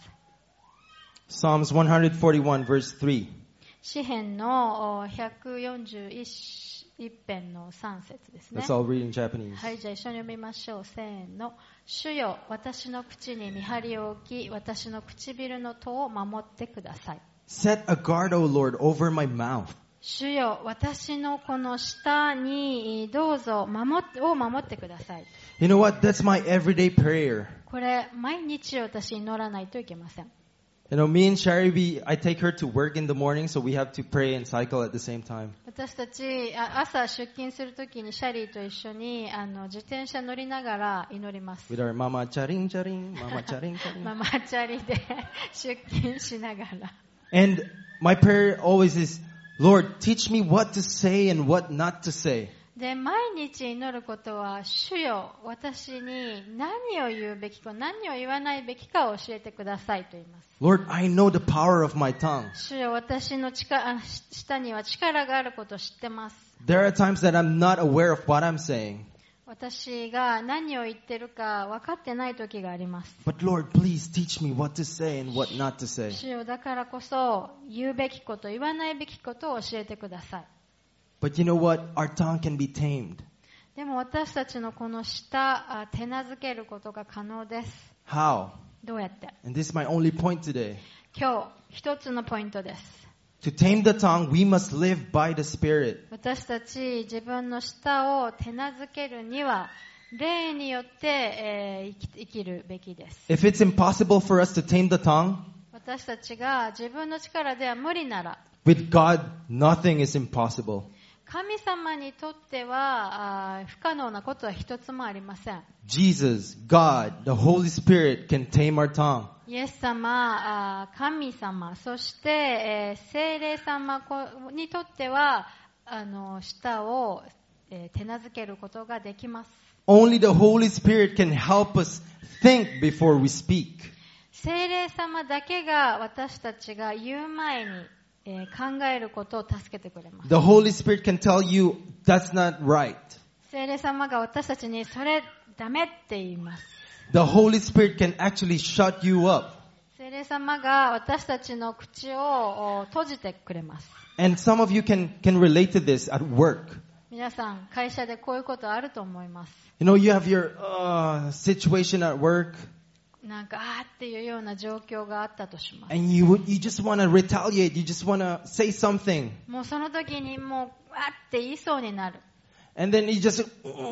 Psalms one forty-one verse three. 詩編のひゃくよんじゅういち編のさん節ですね。 Let's all read in Japanese. はい、じゃあ一緒に読みましょう。せーの。主よ、私の口に見張りを置き、私の唇の戸を守ってください。 Set a guard, O Lord, over my mouth. 主よ、私のこの舌にどうぞ守ってを守ってください。 You know what? That's my everyday prayer. これ、毎日私祈らないといけません。 You know, me and Sherry, we, I take her to work in the morning, so we have to pray and cycle at the same time. 私たち、あ朝出勤するときにシャリーと一緒にあの自転車乗りながら祈ります。 With our mama charing charing, mama charing マ charing. マチャリで出勤しながら。 And my prayer always is, Lord, teach me what to say and what not to say. で、毎日祈ることは、主よ、私に何を言うべきか、何を言わないべきかを教えてくださいと言います。 Lord, I know the power of my tongue. 主よ、私の力、あ舌には力があることを知ってます。 There are times that I'm not aware of what I'm saying. 私が何を言ってるか分かってない時があります。 But Lord, please teach me what to say and what not to say. 主よ、だからこそ、言うべきこと、言わないべきことを教えてください。 But you know what? Our tongue can be tamed. でも私たちのこの舌、あ手なずけることが可能です。 How? どうやって？ And this is my only point today. 今日、一つのポイントです。 To tame the tongue, we must live by the Spirit. 私たち自分の舌を手なずけるには霊によって、えー、生き、生きるべきです。 If it's impossible for us to tame the tongue, 私たちが自分の力では無理なら with God, nothing is impossible. 神様にとってはあ不可能なことは一つもありません。 Jesus, God, the Holy Spirit can tame our tongue. イエス様、あ神様、そして、えー、聖霊様にとってはあの舌を、えー、手なずけることができます。 Only the Holy Spirit can help us think before we speak. 聖霊様だけが私たちが言う前に、えー、考えることを助けてくれます。 The Holy Spirit can tell you that's not right. 聖霊様が私たちにそれダメって言います。 The Holy Spirit can actually shut you up. 聖霊様が私たちの口を閉じてくれます。 And some of you can, can relate to this at work. 皆さん会社でこういうことあると思います。 You know, you have your uh, situation at work. なんかあーっていうような状況があったとします。 And you would, you just want to retaliate. You just want to say something. もうその時にもうあって言いそうになる。 And then you just,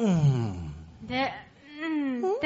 mm, で、うんって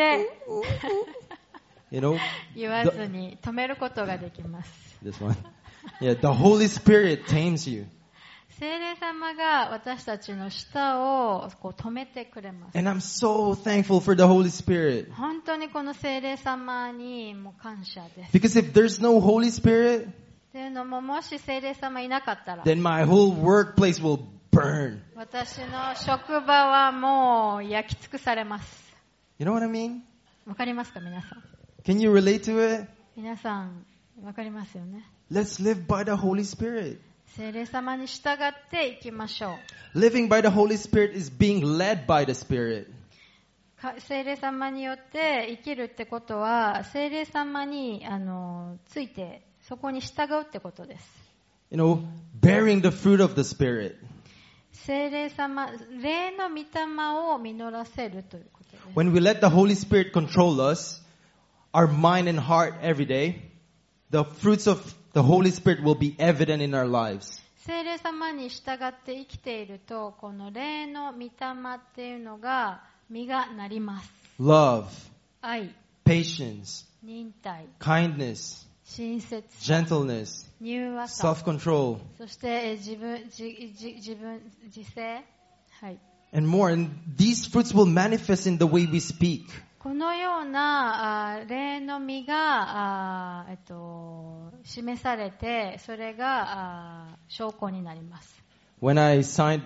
you know, 言わずに止めることができます。 this one. Yeah, the Holy Spirit tames you. 聖霊様が私たちの舌をこう止めてくれます。 And I'm so thankful for the Holy Spirit. 本当にこの聖霊様にも感謝です。 Because if there's no Holy Spirit, というのも、もし聖霊様いなかったら、 then my whole workplace will burn. 私の職場はもう焼き尽くされます。 You know what I mean? わかりますか皆さん？ Can you relate to it? 皆さんわかりますよね。 Let's live by the Holy Spirit. 聖霊様に従っていきましょう。 Living by the Holy Spirit is being led by the Spirit. か聖霊様によって生きるってことは、聖霊様にあのついてそこに従うってことです。 You know, bearing the fruit of the Spirit. 聖霊様、霊の御霊を実らせるということです。 When we let the Holy Spirit control us, our mind and heart every day, the fruits of the Holy Spirit will be evident in our lives. 聖霊様に従って生きていると、この霊の御霊っていうのが実がなります。 Love, 愛、 patience, 忍耐、 kindness, 親切、 gentleness, 柔和さ、 self-control, そしてえー自分、じじ自分、自制、はい。 and more. And these fruits will manifest in the way we speak. このようなあ霊の実があ、えっと、示されて、それがあ証拠になります。 When I signed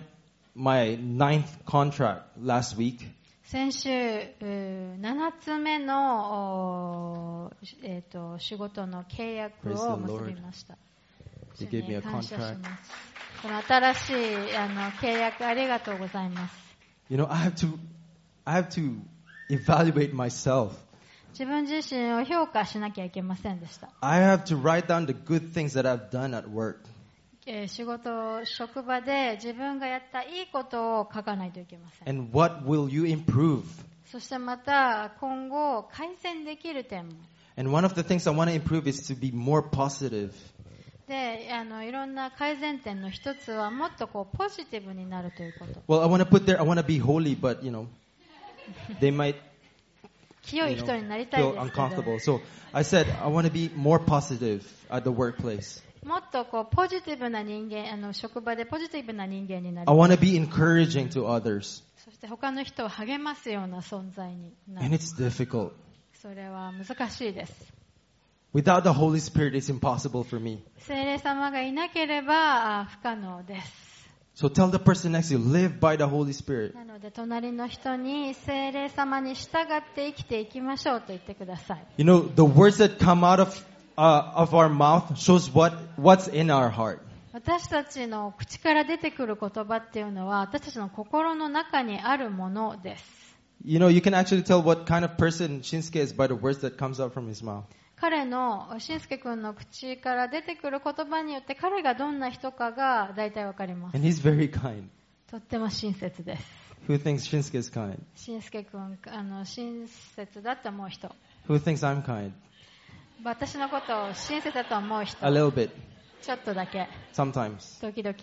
my ninth contract last week, 先週、ななつめの、おえっと、仕事の契約を結びました。 He gave me a 感謝し contract. ます。この新しいあの契約ありがとうございます。 You know, I have to, I have to evaluate myself. 自分自身を評価しなきゃいけませんでした。 I have to write down the good things that I've done at work. えー仕事、職場で自分がやったいいことを書かないといけません。 And what will you improve? そしてまた今後改善できる点も。 And one of the things I want to improve is to be more positive. で、あのいろんな改善点の一つはもっとこうポジティブになるということ。 Well, I want to put there, I want to be holy, but you know, they might, 清い you 人 know, になりたい feel ですけど、 uncomfortable. So I said, I want to be more positive at the workplace. もっとこうポジティブな人間、あの職場でポジティブな人間になり I たい。 want to be encouraging to others. そして他の人を励ますような存在にな And る。 it's difficult. それは難しいです。 Without the Holy Spirit, it's impossible for me. 聖霊様がいなければあ不可能です。 So tell the person next to you, live by the Holy Spirit. なので隣の人に聖霊様に従って生きていきましょうと言ってください。 You know, the words that come out of, uh, of our mouth shows what, what's in our heart. 私たちの口から出てくる言葉っていうのは私たちの心の中にあるものです。 You know, you can actually tell what kind of person Shinsuke is by the words that comes out from his mouth. 彼の、しんすけ君の口から出てくる言葉によって彼がどんな人かが大体わかります。 And he's very kind. とっても親切です。 Who thinks Shinsuke is kind? しんすけ君、あの、親切だと思う人。 Who thinks I'm kind? 私のことを親切だと思う人。 A little bit. ちょっとだけ。 Sometimes. 時々。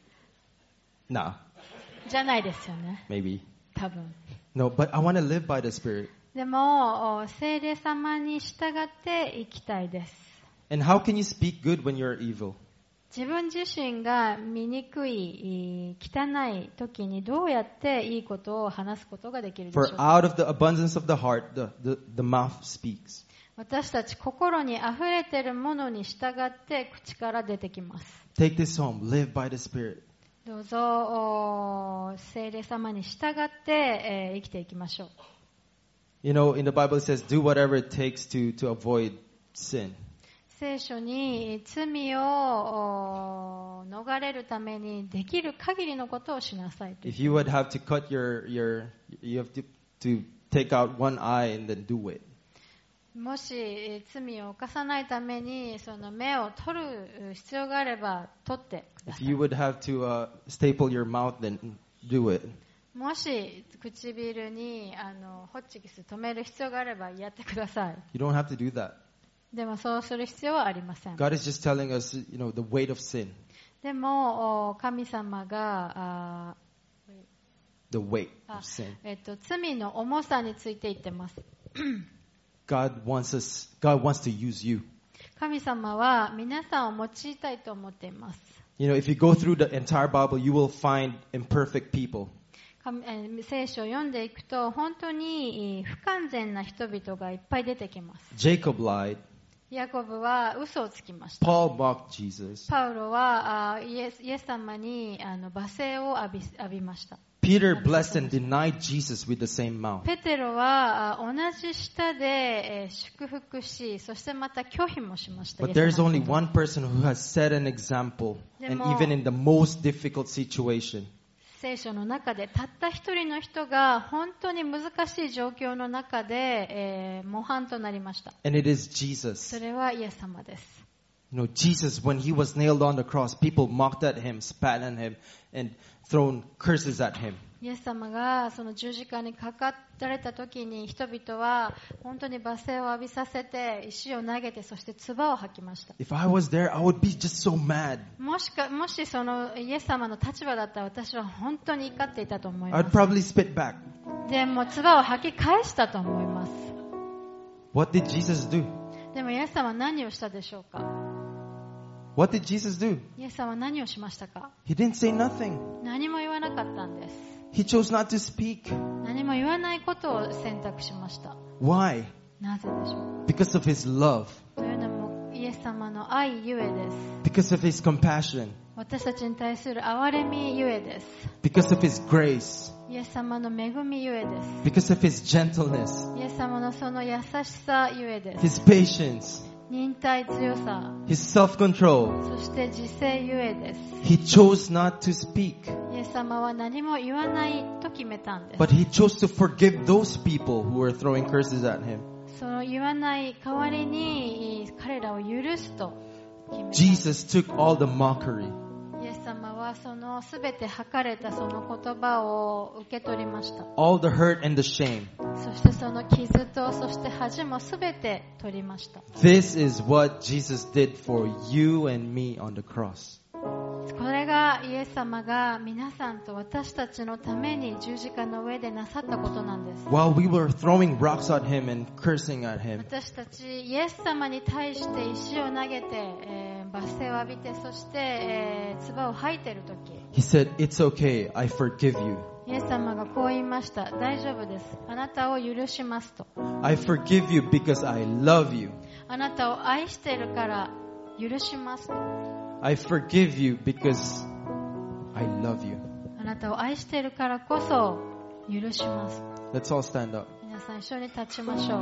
Nah, じゃないですよね。 maybe. 多分。 No, but I want to live by the Spirit. でも、お聖霊様に従って生きたいです。 And how can you speak good when you're evil? 自分自身が醜い、汚い時にどうやっていいことを話すことができるでしょ For うか。 out of the abundance of the heart, the, the, the mouth speaks. 私たち心に溢れているものに従って口から出てきます。 Take this home. Live by the Spirit. どうぞお聖霊様に従って、えー生きていきましょう。 You know, in the Bible it says, do whatever it takes to, to avoid sin. 聖書に罪をお逃れるためにできる限りのことをしなさいと。 If you would have to cut your, your you have to, to take out one eye and then do it. もしえー罪を犯さないためにその目を取る必要があれば取ってくださ If い。 you would have to uh, staple your mouth, then do it. もし唇にあのホッチキス止める必要があればやってください。 You don't have to do that. でもそうする必要はありません。 God is just telling us, you know, the weight of sin. でもお神様があ The weight あ of sin. えっと、罪の重さについて言ってます。 God wants us, God wants to use you. 神様は皆さんを用いたいと思っています。 You know, if you go through the entire Bible, you will find imperfect people. 神えー聖書を読んでいくと本当にえー不完全な人々がいっぱい出てきます。 Jacob lied. ヤコブは嘘をつきました。 Paul mocked Jesus. パウロはあイエス、イエス様にあの罵声を浴び、浴びました。 Peter blessed and denied Jesus with the same mouth. ペテロはあ同じ舌で、えー祝福し、そしてまた拒否もしました。 But there's only one person who has set an example, and even in the most difficult situation. 聖書の中でたった一人の人が本当に難しい状況の中で、えー模範となりました。 And it is Jesus. それはイエス様です。 You know, Jesus, when he was nailed on the cross, people mocked at him, spat at him, and thrown curses at him. イエス様がその十字架にかかられた時に人々は本当に罵声を浴びさせて石を投げて、そして唾を吐きました。 If I was there, I would be just so mad. もしかもしそのイエス様の立場だったら私は本当に怒っていたと思い I'd ます。 probably spit back. でも唾を吐き返したと思います。 What did Jesus do? でもイエス様は何をしたでしょうか。 What did Jesus do? イエス様は何をしましたか。 He didn't say nothing. 何も言わなかったんです。 He chose not to speak. 何も言わないことを選択しました。 Why? なぜでしょう Because of his love. か。というのもイエス様の愛ゆえです。 Because of his compassion. 私たちに対する憐れみゆえです。 Because of his grace. イエス様の恵みゆえです。 Because of his gentleness. イエス様のその優しさゆえです。 His patience. 忍耐強さ、 His self-control. そして自制ゆえです。 He chose not to speak. イエス様は何も言わないと決めたんです。 But he chose to forgive those people who were throwing curses at him. その言わない代わりに彼らを許すと決めた。 Jesus took all the mockery. イエス様はそのすべて吐かれたその言葉を受け取りました。 All the hurt and the shame. そしてその傷とそして恥もすべて取りました。 This is what Jesus did for you and me on the cross. これがイエス様が皆さんと私たちのために十字架の上でなさったことなんです。 While we were throwing rocks at him and cursing at him, 私たちイエス様に対して石を投げて、えー、罵声を浴びて、そして、えー、唾を吐いているとき、 he said, "It's okay, I forgive you. イエス様がこう言いました。大丈夫です。あなたを許しますと。 I forgive you because I love you. あなたを愛しているから許しますと。 I forgive you because I love you." あなたを愛しているからこそ許します。 Let's all stand up. 皆さん一緒に立ちましょう。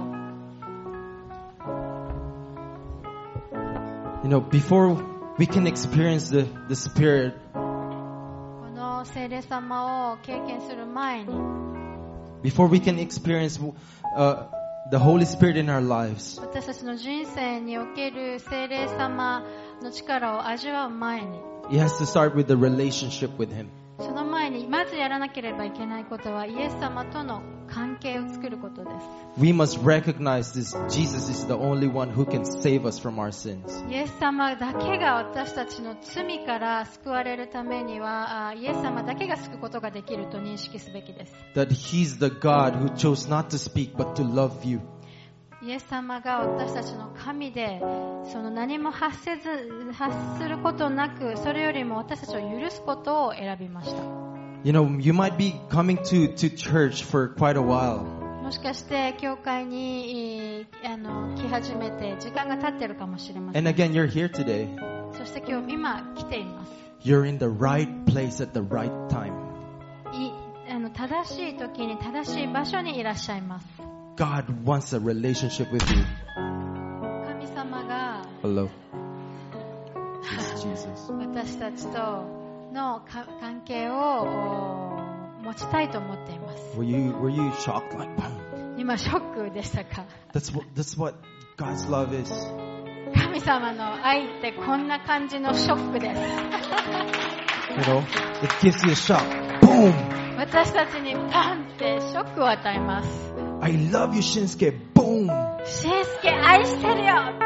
You know, before we can experience the, the Spirit, この聖霊様を経験する前に、 before we can experience uh, the Holy Spirit in our lives, 私たちの人生における聖霊様の力を味わう前に、 it has to start with the relationship with Him. その前にまずやらなければいけないことはイエス様との関係を作ることです。 We must recognize this. Jesus is the only one who can save us from our sins. イエス様だけが私たちの罪から救われるためには、あイエス様だけが救うことができると認識すべきです。 That He's the God who chose not to speak but to love you. イエス様が私たちの神で、その何も発せず、発することなく、それよりも私たちを許すことを選びました。 You know, you might be coming to, to church for quite a while. もしかして教会にあの来始めて時間が経っているかもしれません。 And again, you're here today. そして今日今来ています。 You're in the right place at the right time. いあの正しい時に正しい場所にいらっしゃいます。 God wants a relationship with you. 神様が Hello. This is Jesus. 私たちとのか関係を持ちたいと思っています。 Were you were you shocked like boom? 今ショックでしたか？ That's what that's what God's love is. 神様の愛ってこんな感じのショックです。 You know, it gives you a shock. Boom! 私たちにパンってショックを与えます。 I love you, Shinsuke. Boom! しんすけ愛してるよって。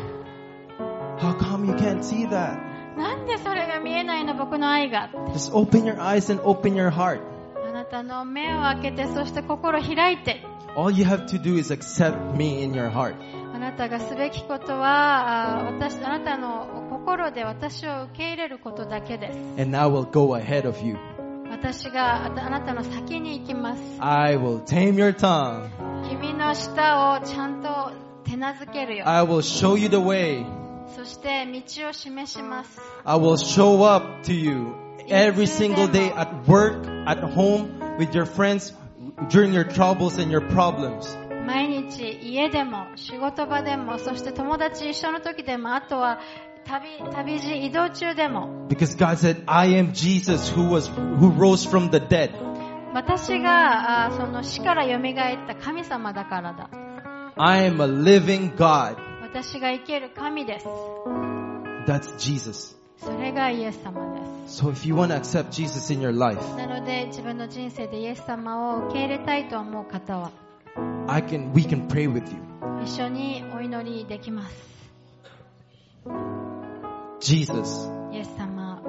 How come you can't see that? なんでそれが見えないの、僕の愛が。 Just open your eyes and open your heart. あなたの目を開けて、そして心開いて。 All you have to do is accept me in your heart. あなたがすべきことは、あ, 私あなたの心で私を受け入れることだけです。 And I will go ahead of you. 私があなたの先に行きます。 I will tame your tongue. 君の舌をちゃんと手なずけるよ。 I will show you the way. そして道を示します。 I will show up to you every single day at work, at home, with your friends, during your troubles and your problems. 毎日家でも仕事場でも、そして友達一緒の時でも、あとは旅旅路移動中でも。 Because God said, I am Jesus who was who rose from the dead. 私があその死から蘇った神様だからだ。 I am a living God. 私が生ける神です。 That's Jesus. それがイエス様です。 So if you want to accept Jesus in your life, なので自分の人生でイエス様を受け入れたいと思う方は I can we can pray with you. 一緒にお祈りできます。 Jesus, イエス様、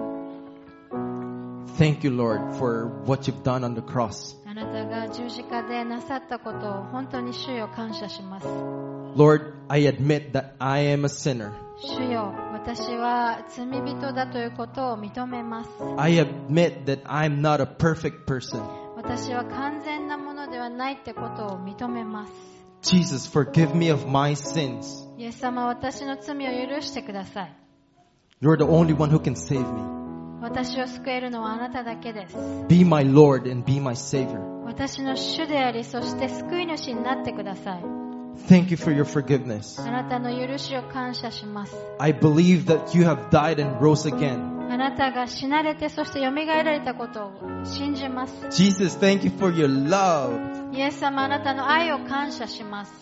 thank you, Lord, for what you've done on the cross. あなたが十字架でなさったことを本当に主よ感謝します。 Lord, I admit that I am a sinner. 主よ、私は罪人だということを認めます。 I admit that I'm not a perfect person. 私は完全なものではないってことを認めます。 Jesus, forgive me of my sins. イエス様、私の罪を許してください。 You're the only one who can save me. 私を救えるのはあなただけです。 Be my Lord and be my Savior. 私の主であり、そして救い主になってください。 Thank you for your forgiveness. あなたの許しを感謝します。 I believe that you have died and rose again. あなたが死なれて、そして蘇られたことを信じます。 Jesus, thank you for your love. イエス様、あなたの愛を感謝します。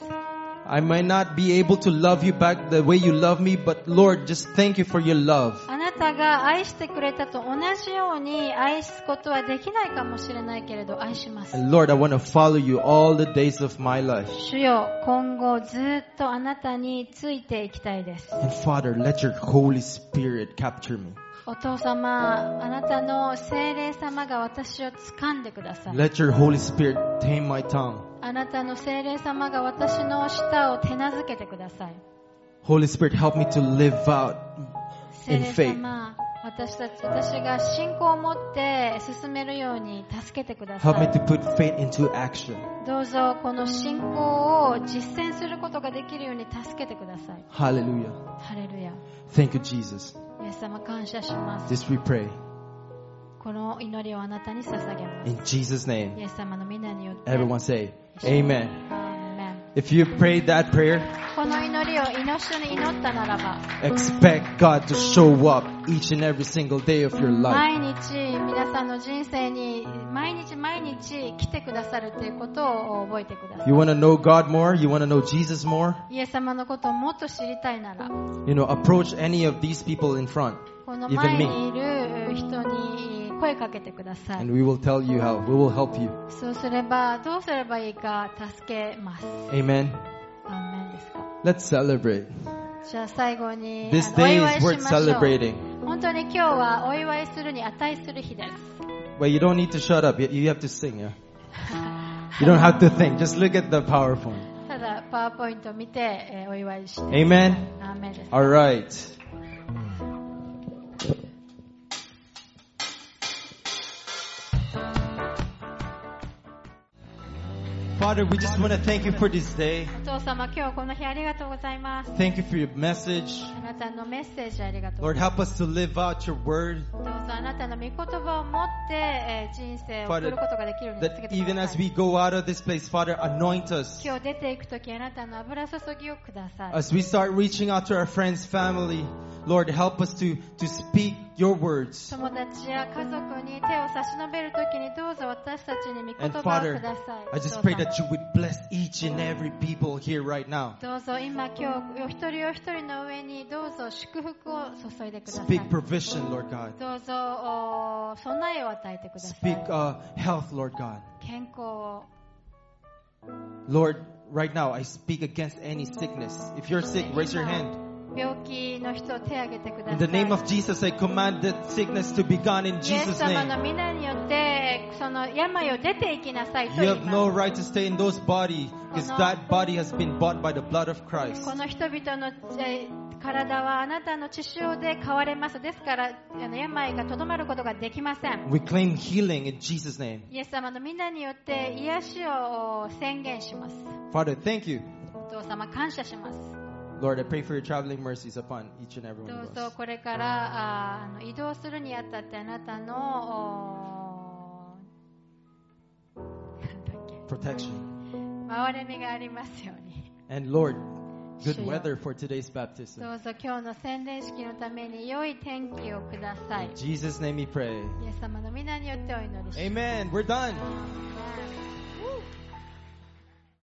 I might not be able to love you back the way you love me, but Lord, just thank you for your love. あなたが愛してくれたと同じように愛すことはできないかもしれないけれど愛します。 And Lord, I want to follow you all the days of my life. 主よ、今後ずっとあなたについていきたいです。 And Father, let your Holy Spirit capture me. お父様、あなたの聖霊様が私を掴んでください。 Let your Holy Spirit tame my tongue. あなたの聖霊様が私の舌を手なずけてください。 Holy Spirit, help me to live out 聖 in 霊 faith. 様、私たち、私が信仰を持って進めるように助けてくださ Help me い。 to put faith into action. どうぞこの信仰を実践することができるように助けてください。 Hallelujah. ハレルヤ。 Thank you, Jesus. イエス様感謝します。 This we pray. この祈りをあなたに捧げます。 In Jesus' name. イエス様の皆によって。 Everyone say, Amen. アーメン。 If you prayed that prayer, この祈りを一緒に祈ったならば、 expect God to show up each and every single day of your life. 毎日皆さんの人生に毎日毎日来てくださるということを覚えてください。 You want to know God more? You want to know Jesus more? イエス様のことをもっと知りたいなら、 You know, approach any of these people in front, この even 前 me, にいる人に声かけてください。 and we will tell you how. We will help you. そうすればどうすればいいか助けます。 Amen. アーメンですか。 Let's celebrate. じゃあ最後に This お day 祝 is い worth しましょう。 celebrating. 本当に今日はお祝いするに値する日です。 But you don't need to shut up. You, you have to sing. Yeah? You don't have to think. Just look at the PowerPoint. ただパワーポイントを見て、えーお祝いして。 Amen. アーメンです。 All right. Father, we just want to thank you for this day. お父様、今日はこの日ありがとうございます。 Thank you for your message. あなたのメッセージありがとう。 Lord, help us to live out your word. どうぞあなたの御言葉を持って、えー人生を送ることができるように助け That てく even だ as さい。 we go out of this place, Father, anoint us. 今日出ていくときあなたの油注ぎをください。 As we start reaching out to our friends, family, Lord, help us to, to speak your words. 友達や家族に手を差し伸べるときにどうぞ私たちに御言 And 葉を Father, ください。 I just どう pray ぞ that you would bless each and every people here right now. どうぞ今今日お一人お一人の上にどうぞ祝福を注いでください。 Speak provision, Lord God. どうぞお備えを与えてください。 Speak uh, health, Lord God. 健康を Lord, right now I speak against any sickness. If you're sick, raise your hand. 病気の人を手を挙げてくだ In さ the い。 name of Jesus, I command that sickness to be gone in イエス Jesus' 様の name. 皆によってその病を出ていきなさいと You 言い have ます。 no right to stay in those bodies because that body has been bought by the blood of Christ. この人々のえー体はあなたの血潮で買われます。ですからあの病がとどまることができません。 We claim healing in Jesus' name. イエス様の皆によって癒しを宣言します。 Father, thank you. お父様感謝します。 Lord, I pray for your traveling mercies upon each and every ど one う of ぞ us. これからああの移動するにあたってあなたのおなんだっけ Protection. 回れ目がありますように。 And Lord, good 主よ weather for today's baptism. どうぞ今日の洗礼式のために良い天気をください。 In Jesus' name we pray. イエス様の皆によってお祈りします。 Amen. We're done. Amen.